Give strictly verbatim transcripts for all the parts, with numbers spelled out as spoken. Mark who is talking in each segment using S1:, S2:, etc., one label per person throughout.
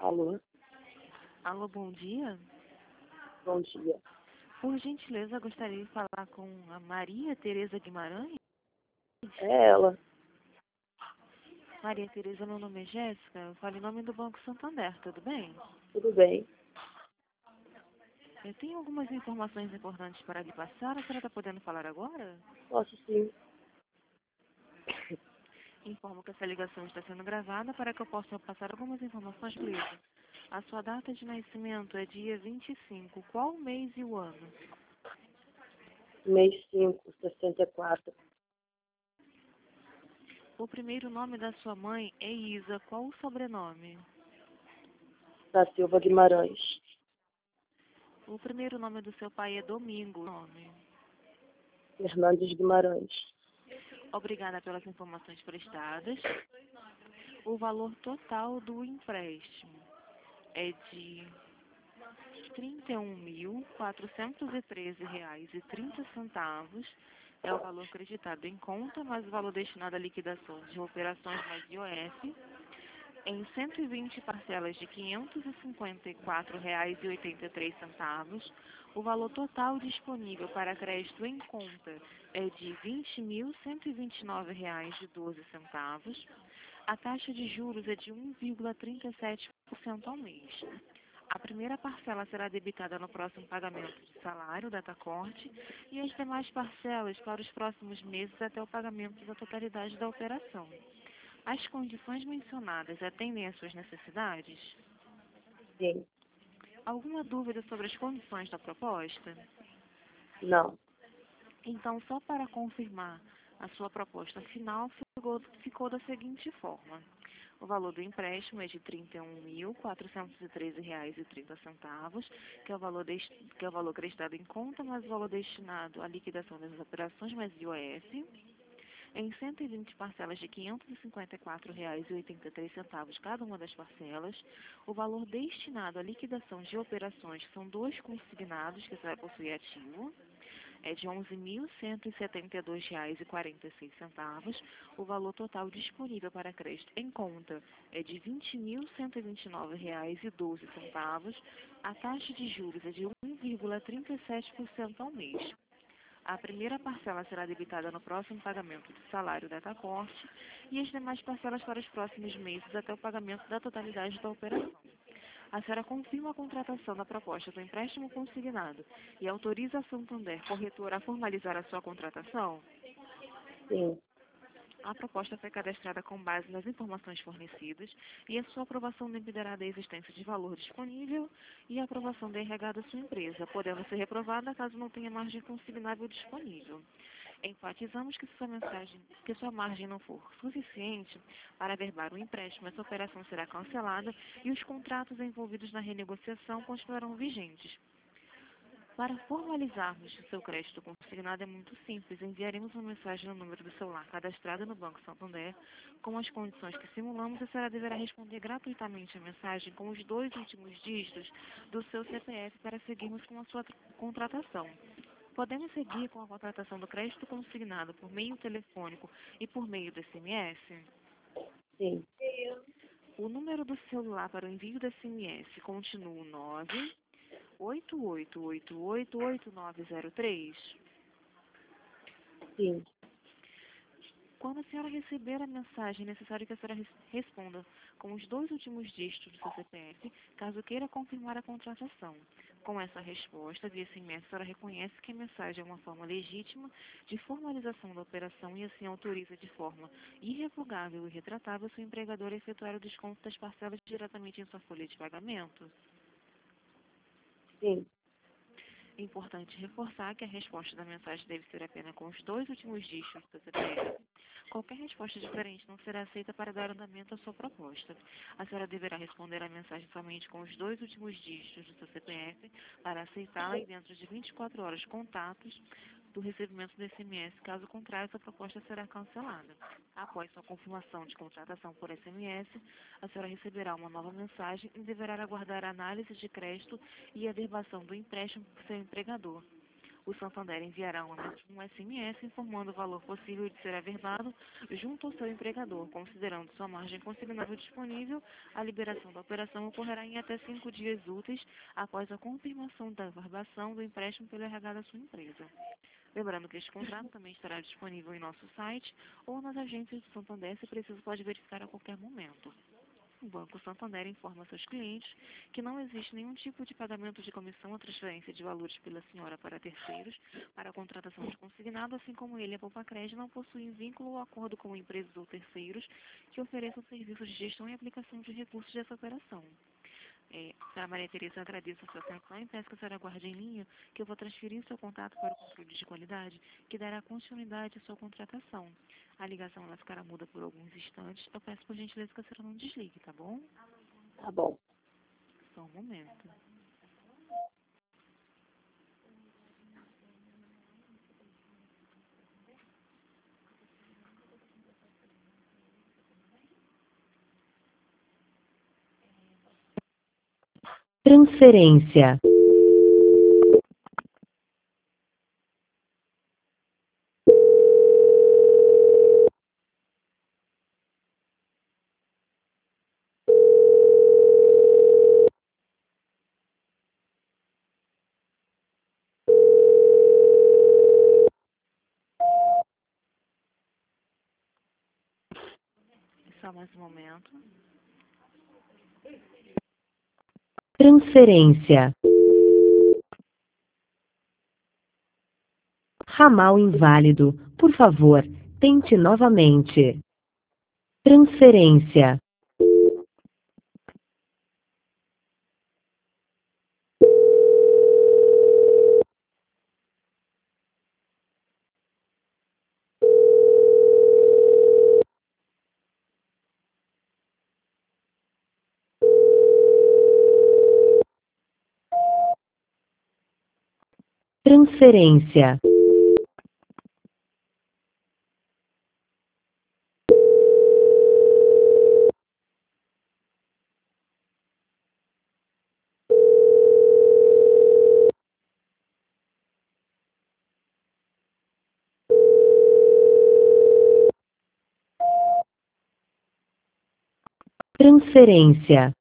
S1: Alô,
S2: Alô, bom dia.
S1: bom dia.
S2: Por gentileza, gostaria de falar com a Maria Tereza Guimarães.
S1: É ela.
S2: Maria Tereza, meu nome é Jéssica. Eu falo em nome do Banco Santander, tudo bem?
S1: Tudo bem?
S2: Eu tenho algumas informações importantes para lhe passar. A senhora está podendo falar agora?
S1: Posso sim.
S2: Informo que essa ligação está sendo gravada para que eu possa passar algumas informações, please. A sua data de nascimento é dia vinte e cinco. Qual o mês e o ano?
S1: Mês cinco, sessenta e quatro.
S2: O primeiro nome da sua mãe é Isa. Qual o sobrenome?
S1: Da Silva Guimarães.
S2: O primeiro nome do seu pai é Domingo. Nome.
S1: Fernandes Guimarães.
S2: Obrigada pelas informações prestadas. O valor total do empréstimo é de trinta e um mil, quatrocentos e treze reais e trinta centavos. É o valor acreditado em conta, mais o valor destinado à liquidação de operações mais I O F, em cento e vinte parcelas de quinhentos e cinquenta e quatro reais e oitenta e três centavos. O valor total disponível para crédito em conta é de vinte mil, cento e vinte e nove reais e doze centavos. A taxa de juros é de um vírgula trinta e sete por cento ao mês. A primeira parcela será debitada no próximo pagamento de salário, data corte, e as demais parcelas para os próximos meses até o pagamento da totalidade da operação. As condições mencionadas atendem às suas necessidades?
S1: Sim.
S2: Alguma dúvida sobre as condições da proposta?
S1: Não.
S2: Então, só para confirmar, a sua proposta final ficou, ficou da seguinte forma. O valor do empréstimo é de trinta e um mil, quatrocentos e treze reais e trinta centavos, que é o valor dest... que é o valor acreditado em conta, mais o valor destinado à liquidação das operações mais I O F, em cento e vinte parcelas de quinhentos e cinquenta e quatro reais e oitenta e três centavos cada uma das parcelas. O valor destinado à liquidação de operações, que são dois consignados que você vai possuir ativo, é de onze mil, cento e setenta e dois reais e quarenta e seis centavos. O valor total disponível para crédito em conta é de vinte mil, cento e vinte e nove reais e doze centavos. A taxa de juros é de um vírgula trinta e sete por cento ao mês. A primeira parcela será debitada no próximo pagamento do salário data corte e as demais parcelas para os próximos meses até o pagamento da totalidade da operação. A senhora confirma a contratação da proposta do empréstimo consignado e autoriza a Santander Corretora a formalizar a sua contratação?
S1: Sim.
S2: A proposta foi cadastrada com base nas informações fornecidas e a sua aprovação dependerá da existência de valor disponível e a aprovação da R H da sua empresa, podendo ser reprovada caso não tenha margem consignável disponível. Enfatizamos que, sua mensagem, que sua margem não for suficiente para averbar o empréstimo, essa operação será cancelada e os contratos envolvidos na renegociação continuarão vigentes. Para formalizarmos o seu crédito consignado é muito simples. Enviaremos uma mensagem no número do celular cadastrado no Banco Santander com as condições que simulamos e a senhora deverá responder gratuitamente a mensagem com os dois últimos dígitos do seu C P F para seguirmos com a sua contratação. Podemos seguir com a contratação do crédito consignado por meio telefônico e por meio do S M S?
S1: Sim.
S2: O número do celular para o envio do S M S continua o nove oito oito oito oito oito nove zero três.
S1: Sim.
S2: Quando a senhora receber a mensagem, é necessário que a senhora res- responda com os dois últimos dígitos do seu C P F, caso queira confirmar a contratação. Com essa resposta, via S M S, a senhora reconhece que a mensagem é uma forma legítima de formalização da operação e assim autoriza de forma irrevogável e retratável seu empregador a efetuar o desconto das parcelas diretamente em sua folha de pagamento.
S1: Sim.
S2: É importante reforçar que a resposta da mensagem deve ser apenas com os dois últimos dígitos do C P F. Qualquer resposta diferente não será aceita para dar andamento à sua proposta. A senhora deverá responder a mensagem somente com os dois últimos dígitos do seu C P F para aceitá-la e dentro de vinte e quatro horas contatos do recebimento do S M S. Caso contrário, essa proposta será cancelada. Após sua confirmação de contratação por S M S, a senhora receberá uma nova mensagem e deverá aguardar a análise de crédito e a averbação do empréstimo por seu empregador. O Santander enviará um um S M S informando o valor possível de ser averbado junto ao seu empregador. Considerando sua margem consignável disponível, a liberação da operação ocorrerá em até cinco dias úteis após a confirmação da averbação do empréstimo pelo R H da sua empresa. Lembrando que este contrato também estará disponível em nosso site ou nas agências do Santander, se preciso pode verificar a qualquer momento. O Banco Santander informa seus clientes que não existe nenhum tipo de pagamento de comissão ou transferência de valores pela senhora para terceiros para a contratação de consignado, assim como ele e a Poupa-Crédito não possuem vínculo ou acordo com empresas ou terceiros que ofereçam serviços de gestão e aplicação de recursos dessa operação. É, senhora Maria Tereza, eu agradeço a sua atenção e peço que a senhora aguarde em linha que eu vou transferir o seu contato para o controle de qualidade, que dará continuidade à sua contratação. A ligação ela ficará muda por alguns instantes. Eu peço por gentileza que a senhora não desligue, tá bom?
S1: Tá bom.
S2: Só um momento.
S3: Transferência.
S2: Só mais um momento.
S3: Transferência. Ramal inválido. Por favor, tente novamente. Transferência. Transferência. Transferência.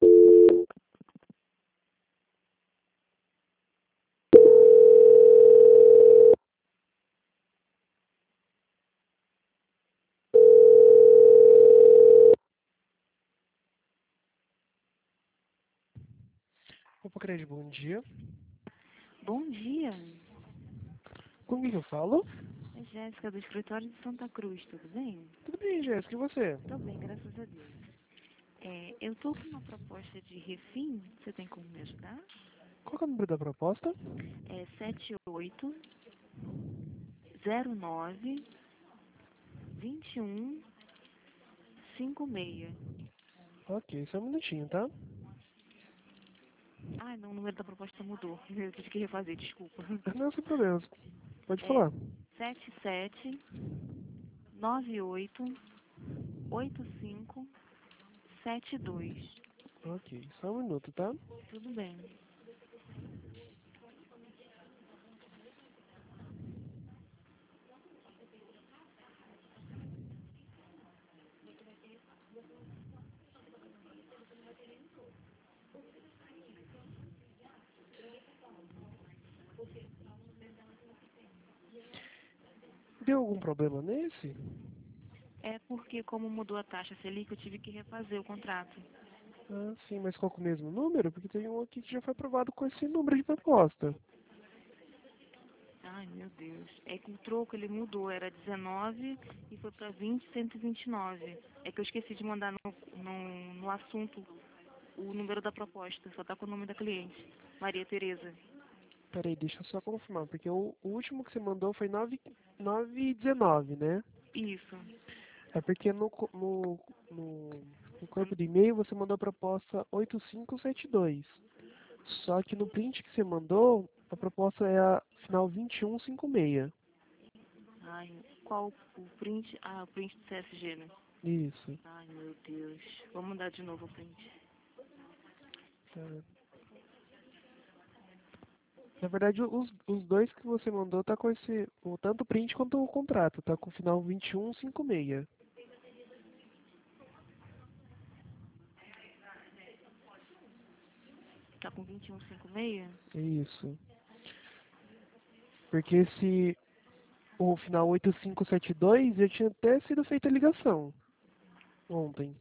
S4: Poupa-Crédito, bom dia.
S2: Bom dia.
S4: Com quem eu falo?
S2: É Jéssica, do escritório de Santa Cruz, tudo bem?
S4: Tudo bem, Jéssica, e você?
S2: Tô bem, graças a Deus. É, eu tô com uma proposta de refim, você tem como me ajudar?
S4: Qual que é o número da proposta?
S2: É sete oito zero nove dois um cinco seis.
S4: Ok, só um minutinho, tá?
S2: Ah, não, o número da proposta mudou. Eu tive que refazer, desculpa.
S4: Não, sem problemas. Pode
S2: É
S4: falar.
S2: sete sete nove oito oito cinco sete dois.
S4: Ok, só um minuto, tá?
S2: Tudo bem.
S4: Deu algum problema nesse?
S2: É porque como mudou a taxa Selic, eu tive que refazer o contrato.
S4: Ah, sim, mas qual que é o mesmo número? Porque tem um aqui que já foi aprovado com esse número de proposta.
S2: Ai, meu Deus. É que o troco ele mudou, era dezenove e foi para vinte, cento e vinte e nove. É que eu esqueci de mandar no, no, no assunto o número da proposta, só tá com o nome da cliente, Maria Tereza.
S4: Peraí, deixa eu só confirmar, porque o, o último que você mandou foi nove e dezenove, né?
S2: Isso.
S4: É porque no, co- no, no, no corpo do e-mail você mandou a proposta oito cinco sete dois. Só que no print que você mandou, a proposta é a final vinte e um cinquenta e seis.
S2: Ai, qual o print? Ah, o print do C S G, né?
S4: Isso.
S2: Ai, meu Deus. Vamos mandar de novo o print.
S4: Tá. Na verdade, os, os dois que você mandou tá com esse, o, tanto o print quanto o contrato, tá com o final vinte e um cinquenta e seis.
S2: Tá com vinte e um cinquenta e seis?
S4: É isso. Porque esse, o final oito cinco sete dois já tinha até sido feita a ligação ontem.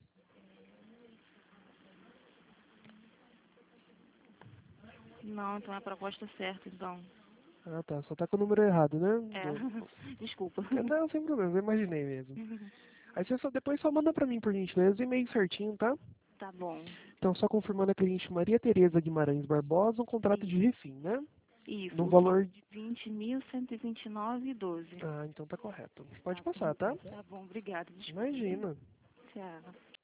S2: Não, então é a proposta certa, então.
S4: Ah, tá. Só tá com o número errado, né?
S2: É,
S4: Do-
S2: desculpa.
S4: Não, sem problema, eu imaginei mesmo. Aí você só, depois só manda pra mim, por gentileza, o e-mail certinho, tá?
S2: Tá bom.
S4: Então, só confirmando a cliente Maria Tereza Guimarães Barbosa, um contrato de refim, né?
S2: Isso,
S4: No
S2: o
S4: valor...
S2: de vinte mil cento e vinte e nove e doze.
S4: Ah, então tá correto. Pode passar, tá?
S2: Tá bom, obrigada. Desculpa.
S4: Imagina.
S2: Tchau.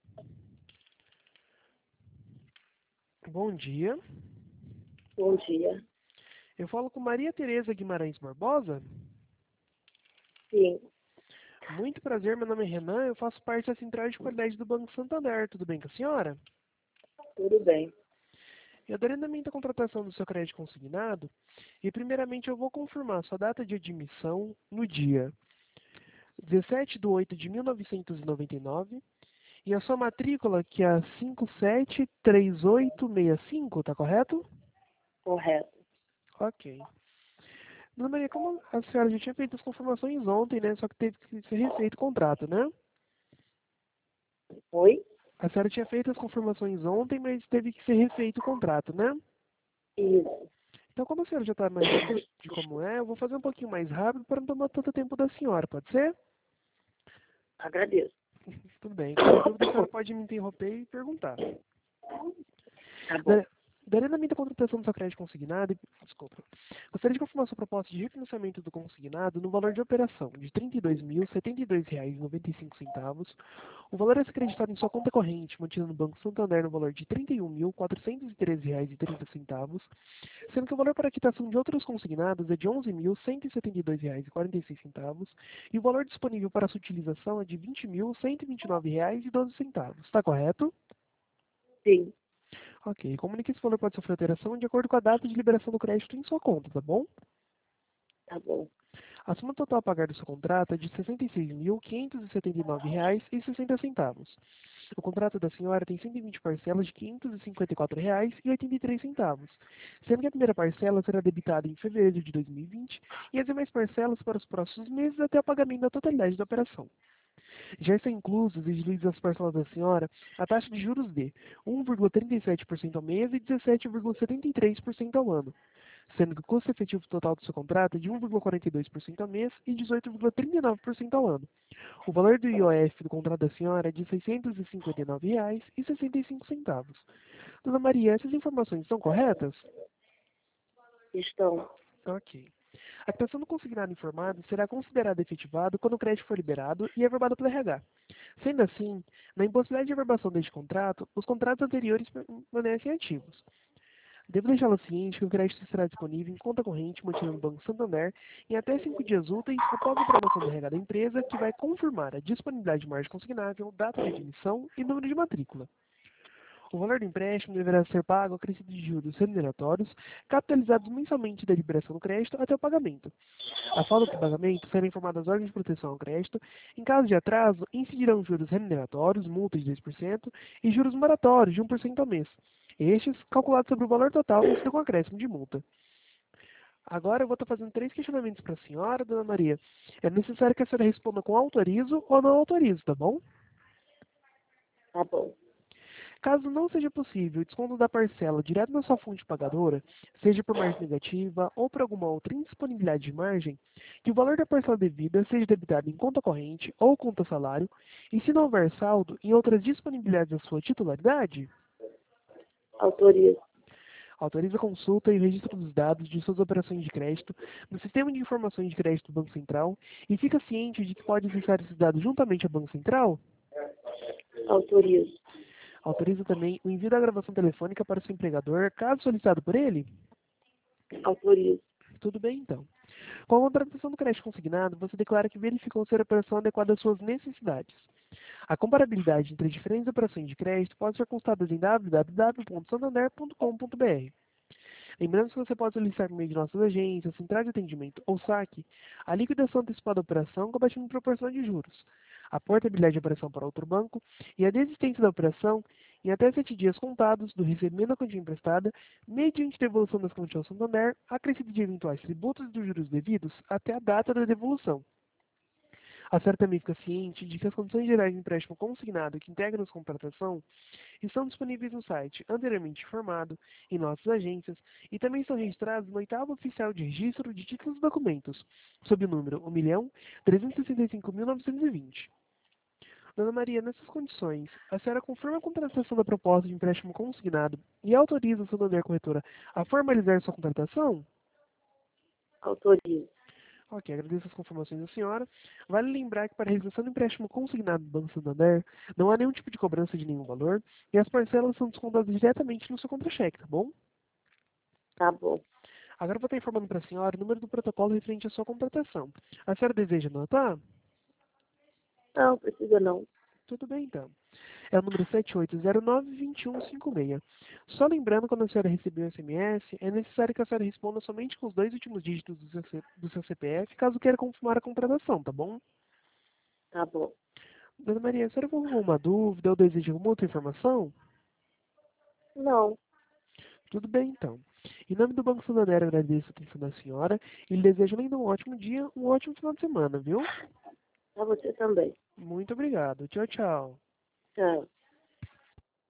S4: Bom dia.
S1: Bom dia.
S4: Eu falo com Maria Tereza Guimarães Barbosa.
S1: Sim,
S4: Muito prazer, meu nome é Renan, eu faço parte da Central de Qualidade do Banco Santander. Tudo bem com a senhora?
S1: tudo bem.
S4: Eu adorando a contratação do seu crédito consignado e primeiramente eu vou confirmar sua data de admissão no dia dezessete de oito de mil novecentos e noventa e nove e a sua matrícula que é a cinco sete três oito seis cinco, tá correto?
S1: Correto.
S4: Ok. Dona Maria, como a senhora já tinha feito as confirmações ontem, né? Só que teve que ser refeito o contrato, né?
S1: Oi?
S4: A senhora tinha feito as confirmações ontem, mas teve que ser refeito o contrato, né?
S1: Isso.
S4: Então, como a senhora já está mais ciente de como é, eu vou fazer um pouquinho mais rápido para não tomar tanto tempo da senhora, pode ser?
S1: Agradeço.
S4: Tudo bem. Qualquer dúvida, a senhora pode me interromper e perguntar.
S1: Tá bom.
S4: Darei a contratação do seu crédito consignado, e- desculpa. Gostaria de confirmar sua proposta de refinanciamento do consignado no valor de operação de trinta e dois mil, setenta e dois reais e noventa e cinco centavos. O valor a ser acreditado em sua conta corrente, mantida no Banco Santander no valor de trinta e um mil, quatrocentos e treze reais e trinta centavos, sendo que o valor para a quitação de outros consignados é de onze mil, cento e setenta e dois reais e quarenta e seis centavos e o valor disponível para sua utilização é de vinte mil, cento e vinte e nove reais e doze centavos. Está correto?
S1: Sim,
S4: Ok. Comunique esse valor pode sofrer alteração de acordo com a data de liberação do crédito em sua conta, tá bom?
S1: tá bom.
S4: A soma total a pagar do seu contrato é de sessenta e seis mil, quinhentos e setenta e nove reais e sessenta centavos. O contrato da senhora tem cento e vinte parcelas de quinhentos e cinquenta e quatro reais e oitenta e três centavos, sendo que a primeira parcela será debitada em fevereiro de dois mil e vinte e as demais parcelas para os próximos meses até o pagamento da totalidade da operação. Já estão inclusos e diluídos as parcelas da senhora a taxa de juros de um vírgula trinta e sete por cento ao mês e dezessete vírgula setenta e três por cento ao ano, sendo que o custo efetivo total do seu contrato é de um vírgula quarenta e dois por cento ao mês e dezoito vírgula trinta e nove por cento ao ano. O valor do I O F do contrato da senhora é de seiscentos e cinquenta e nove reais e sessenta e cinco centavos. Dona Maria, essas informações estão corretas?
S1: Estão.
S4: Ok. A quitação do consignado informado será considerada efetivado quando o crédito for liberado e averbado pelo R H. Sendo assim, na impossibilidade de averbação deste contrato, os contratos anteriores permanecem ativos. Devo deixá-lo ciente que o crédito será disponível em conta corrente mantida no Banco Santander em até cinco dias úteis após a aprovação do R H da empresa, que vai confirmar a disponibilidade de margem consignável, data de admissão e número de matrícula. O valor do empréstimo deverá ser pago acrescido de juros remuneratórios, capitalizados mensalmente da liberação do crédito até o pagamento. A falta do pagamento será informada às órgãos de proteção ao crédito. Em caso de atraso, incidirão juros remuneratórios, multa de dois por cento e juros moratórios de um por cento ao mês. Estes, calculados sobre o valor total, vencido com acréscimo de multa. Agora eu vou estar fazendo três questionamentos para a senhora, dona Maria. É necessário que a senhora responda com autorizo ou não autorizo, tá bom?
S1: Tá bom.
S4: Caso não seja possível o desconto da parcela direto na sua fonte pagadora, seja por margem negativa ou por alguma outra indisponibilidade de margem, que o valor da parcela devida seja debitado em conta corrente ou conta salário, e se não houver saldo, em outras disponibilidades da sua titularidade,
S1: Autorizo.
S4: autoriza a consulta e o registro dos dados de suas operações de crédito no Sistema de Informações de Crédito do Banco Central e fica ciente de que pode acessar esses dados juntamente ao Banco Central?
S1: Autorizo.
S4: Autoriza também o envio da gravação telefônica para o seu empregador, caso solicitado por ele?
S1: Autorizo.
S4: Tudo bem, então. Com a contratação do crédito consignado, você declara que verificou ser a operação adequada às suas necessidades. A comparabilidade entre diferentes operações de crédito pode ser constatada em w w w ponto santander ponto com ponto b r. Lembrando que você pode solicitar por meio de nossas agências, central de atendimento ou saque, a liquidação antecipada da operação com abatimento proporcional de juros, a portabilidade de operação para outro banco e a desistência da operação em até sete dias contados do recebimento da quantia emprestada, mediante devolução das quantias ao Santander, acrescido de eventuais tributos e dos juros devidos até a data da devolução. A senhora também fica ciente de que as condições gerais de empréstimo consignado que integram a contratação estão disponíveis no site anteriormente informado, em nossas agências, e também estão registrados no oitavo oficial de registro de títulos e documentos, sob o número um milhão trezentos e sessenta e cinco mil novecentos e vinte. Dona Maria, nessas condições, a senhora confirma a contratação da proposta de empréstimo consignado e autoriza a Santander Corretora a formalizar sua contratação?
S1: Autorizo.
S4: Ok, agradeço as confirmações da senhora. Vale lembrar que para a realização do empréstimo consignado do Banco Santander, não há nenhum tipo de cobrança de nenhum valor e as parcelas são descontadas diretamente no seu contra-cheque, tá bom?
S1: Tá bom.
S4: Agora eu vou estar informando para a senhora o número do protocolo referente à sua contratação. A senhora deseja anotar?
S1: Não, precisa não.
S4: Tudo bem, então. É o número sete oito zero nove, dois um cinco seis. Só lembrando, quando a senhora receber o S M S, é necessário que a senhora responda somente com os dois últimos dígitos do seu, C- do seu C P F, caso queira confirmar a contratação, tá bom?
S1: Tá bom.
S4: Dona Maria, a senhora tem alguma dúvida ou deseja alguma outra informação?
S1: Não.
S4: Tudo bem, então. Em nome do Banco Santander, eu agradeço a atenção da senhora e lhe desejo ainda um ótimo dia, um ótimo final de semana, viu?
S1: Pra você também.
S4: Muito obrigado. Tchau, tchau.
S1: Tchau.